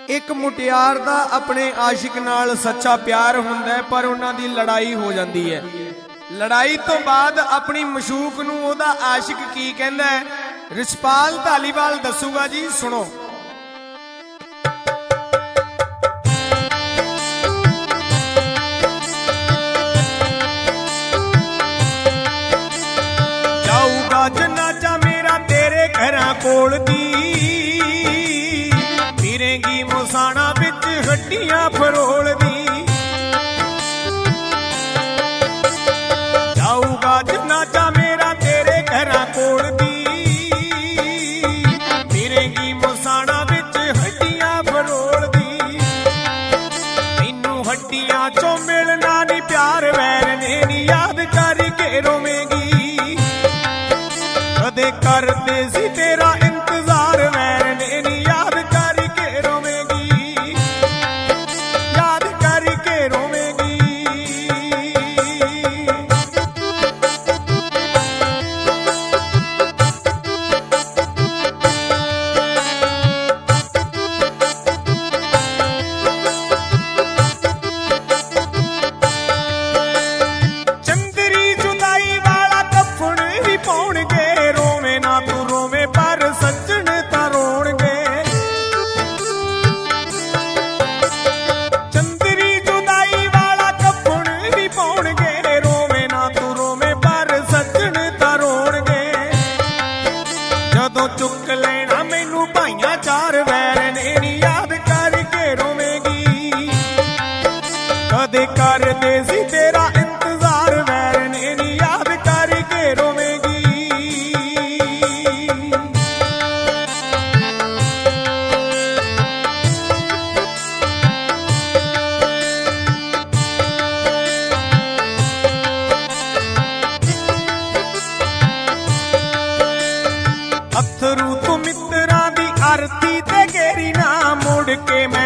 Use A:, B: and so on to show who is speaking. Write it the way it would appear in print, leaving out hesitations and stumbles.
A: एक मुटियार दा अपने आशिक नाल सच्चा प्यार हुंदा है, पर उन्हां दी लड़ाई हो जाती है। लड़ाई तो बाद अपनी मशूक नूं ओहदा आशिक की कहंदा है, रिछपाल धालीवाल दसूगा जी, सुनो। जाऊगा जनाजा मेरा तेरे घरां कोल दी, फिरेंगी मुसाणा बिच हड्डियां फरोल दी। जाऊगा जनाजा मेरा तेरे घरां कोल दी, फिरेंगी मुसाणा बिच हड्डियां फरोल दी। मैनू हड्डियां चों मिलना नी प्यार वैर ने नी, याद करके रोवेंगी कदे करदे सी तेरा इंतजार वैर ने नी, याद करके रोवेंगी, याद करके रोवेंगी। चंदरी जुदाई वाला कफन भी पाउणगे, रोवे ना तू रोवे पर सज्जन तां रोणगे। चंदरी जुदाई वाला कफन भी पाउणगे, रोवे ना तू रोवे पर सज्जन तां रोणगे। जदों चुक लेना मैनू भाइयां चार वैर ने नी, याद करके रोवेंगी कदे करदे सी तेरा इंतजार वैर ने नी, याद करके रोवेंगी। अथरू तू मित्रां दी आरती ते गेरी ना, मुड़ के